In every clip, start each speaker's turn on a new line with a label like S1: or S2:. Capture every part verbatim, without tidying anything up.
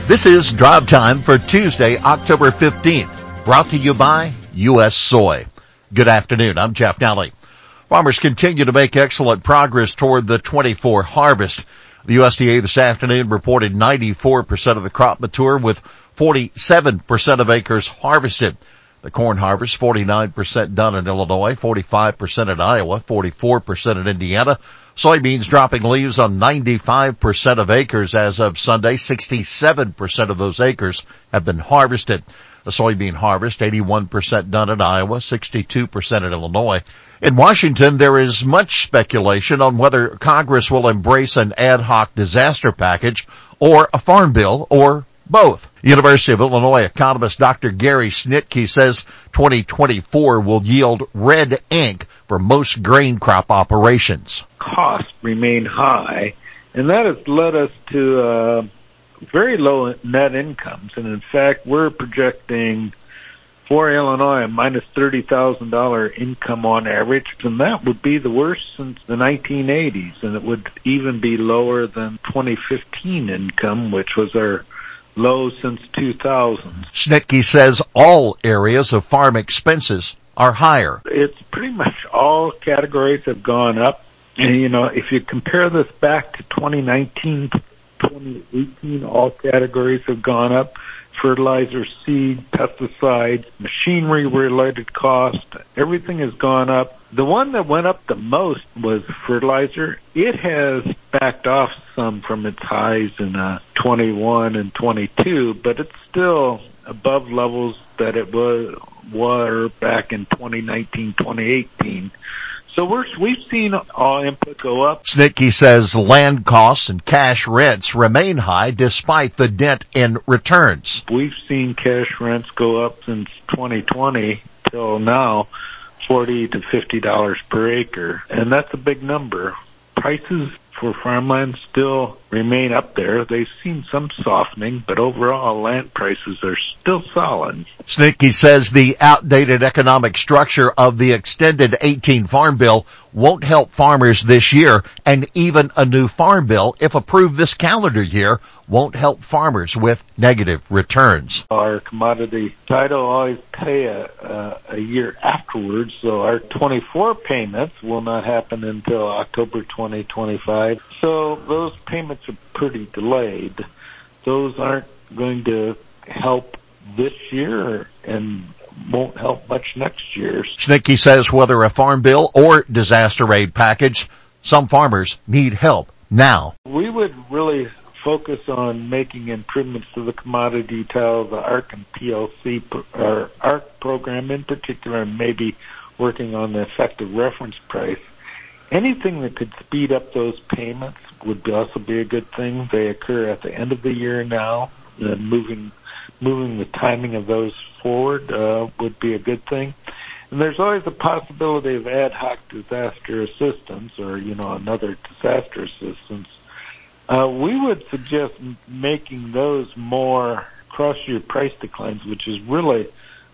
S1: This is Drive Time for Tuesday, October fifteenth, brought to you by U S Soy. Good afternoon, I'm Jeff Nally. Farmers continue to make excellent progress toward the twenty-four harvest. The U S D A this afternoon reported ninety-four percent of the crop mature with forty-seven percent of acres harvested. The corn harvest, forty-nine percent done in Illinois, forty-five percent in Iowa, forty-four percent in Indiana. Soybeans dropping leaves on ninety-five percent of acres as of Sunday. sixty-seven percent of those acres have been harvested. The soybean harvest, eighty-one percent done in Iowa, sixty-two percent in Illinois. In Washington, there is much speculation on whether Congress will embrace an ad hoc disaster package or a farm bill or both. University of Illinois economist Doctor Gary Snitke says twenty twenty-four will yield red ink for most grain crop operations.
S2: Costs remain high, and that has led us to uh, very low net incomes. And in fact, we're projecting for Illinois a minus thirty thousand dollars income on average, and that would be the worst since the nineteen eighties, and it would even be lower than twenty fifteen income, which was our low since two thousand.
S1: Snitke says all areas of farm expenses are higher.
S2: It's pretty much all categories have gone up. And, you know, if you compare this back to twenty nineteen, twenty eighteen, all categories have gone up. Fertilizer, seed, pesticides, machinery-related costs, everything has gone up. The one that went up the most was fertilizer. It has backed off some from its highs in uh, twenty-one and twenty-two, but it's still above levels that it was were back in twenty nineteen, twenty eighteen. So we're, we've seen all input go up.
S1: Snitke says land costs and cash rents remain high despite the dent in returns.
S2: We've seen cash rents go up since twenty twenty till now, forty to fifty dollars per acre, and that's a big number. Prices for farmland still remain up there. They've seen some softening, but overall land prices are still solid.
S1: Snitke says the outdated economic structure of the extended eighteen Farm Bill won't help farmers this year, and even a new farm bill, if approved this calendar year, won't help farmers with negative returns.
S2: Our commodity title always pay a, a, a year afterwards, so our twenty-four payments will not happen until October twenty twenty-five. So those payments are pretty delayed. Those aren't going to help this year and won't help much next year.
S1: Snitke says whether a farm bill or disaster aid package, some farmers need help now.
S2: We would really focus on making improvements to the commodity title, the A R C and P L C, or A R C program in particular, and maybe working on the effective reference price. Anything that could speed up those payments would also be a good thing. They occur at the end of the year now, and moving moving the timing of those forward uh, would be a good thing. And there's always a possibility of ad hoc disaster assistance or, you know, another disaster assistance. Uh, we would suggest making those more cross-year price declines, which is really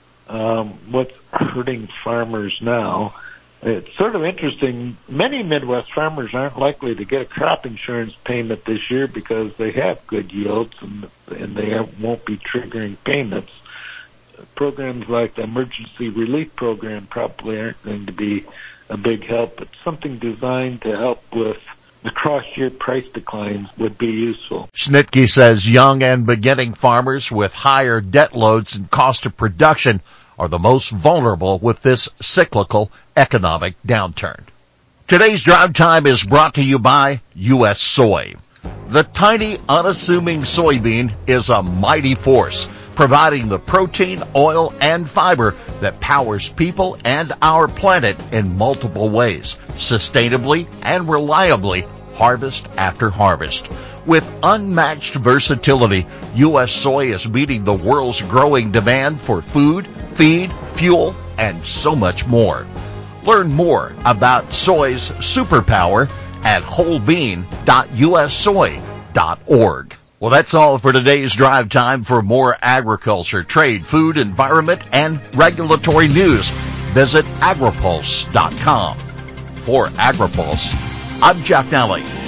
S2: um, what's hurting farmers now. It's sort of interesting. Many Midwest farmers aren't likely to get a crop insurance payment this year because they have good yields and, and they have, won't be triggering payments. Programs like the Emergency Relief Program probably aren't going to be a big help, but something designed to help with the cross-year price declines would be useful.
S1: Snitke says young and beginning farmers with higher debt loads and cost of production are the most vulnerable with this cyclical economic downturn. Today's Drive Time is brought to you by U S Soy. The tiny, unassuming soybean is a mighty force, providing the protein, oil, and fiber that powers people and our planet in multiple ways, sustainably and reliably, harvest after harvest. With unmatched versatility, U S Soy is meeting the world's growing demand for food, feed, fuel, and so much more. Learn more about soy's superpower at whole bean dot u s soy dot org. Well, that's all for today's Drive Time. For more agriculture, trade, food, environment, and regulatory news, visit agripulse dot com. For AgriPulse, I'm Jeff Nally.